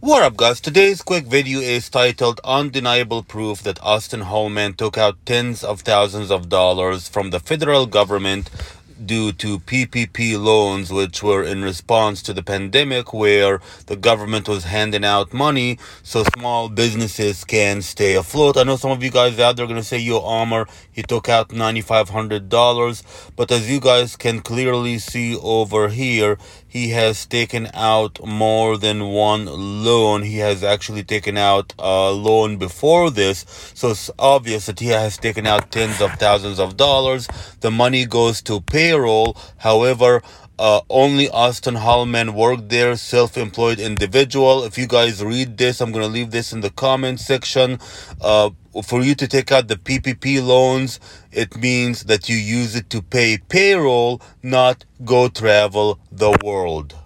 What up, guys? Today's quick video is titled Undeniable Proof that Austin Holman took out tens of thousands of dollars from the federal government due to PPP loans, which were in response to the pandemic, where the government was handing out money so small businesses can stay afloat. I know some of you guys out there are going to say, yo, Amr, he took out $9,500. But as you guys can clearly see over here, he has taken out more than one loan. He has actually taken out a loan before this, so it's obvious that he has taken out tens of thousands of dollars. The money goes to payroll. However, only Austin Holman worked there, self-employed individual. If you guys read this, I'm going to leave this in the comment section. For you to take out the PPP loans, it means that you use it to pay payroll, not go travel the world.